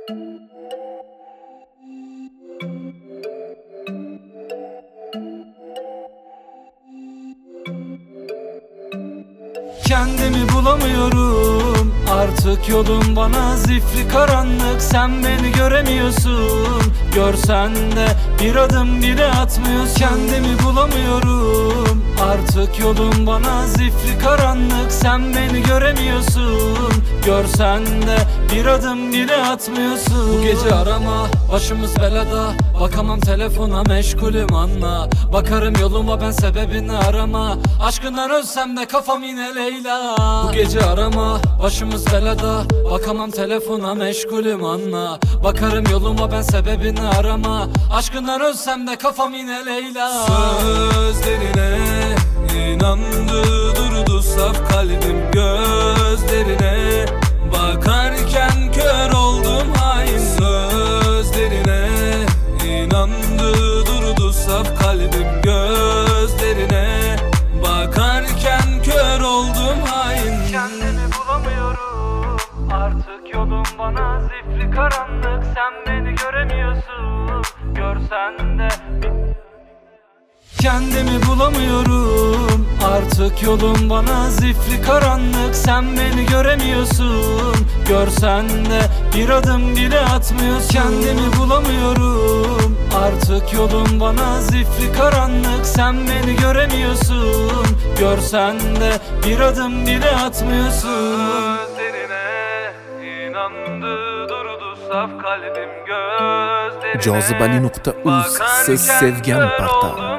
Kendimi bulamıyorum, artık yolum bana zifri karanlık. Sen beni göremiyorsun, görsen de bir adım bile atmıyorsun. Kendimi bulamıyorum, artık yolum bana zifri karanlık. Sen beni göremiyorsun, görsen de bir adım bile atmıyorsun. Bu gece arama, başımız belada, bakamam telefona, meşgulüm anla. Bakarım yoluma, ben sebebini arama. Aşkından ölsem de kafam yine Leyla. Bu gece arama, başımız belada, bakamam telefona, meşgulüm anla. Bakarım yoluma, ben sebebini arama. Aşkından ölsem de kafam yine Leyla. Sözlerine inandı, durdu saf kalbim gözlerine. Bakarken kör oldum hain. Sözlerine inandı, durdu saf kalbim gözlerine. Bakarken kör oldum hain. Kendimi bulamıyorum, artık yolum bana zifri karanlık. Sen beni göremiyorsun, görsen de. Kendimi bulamıyorum, artık yolum bana zifri karanlık. Sen beni göremiyorsun, görsen de bir adım bile atmıyorsun. Kendimi bulamıyorum, artık yolum bana zifri karanlık. Sen beni göremiyorsun, görsen de bir adım bile atmıyorsun. Sözlerine inandı, durdu saf kalbim gözlerine. Cazibeli.uz, siz sevgan parta.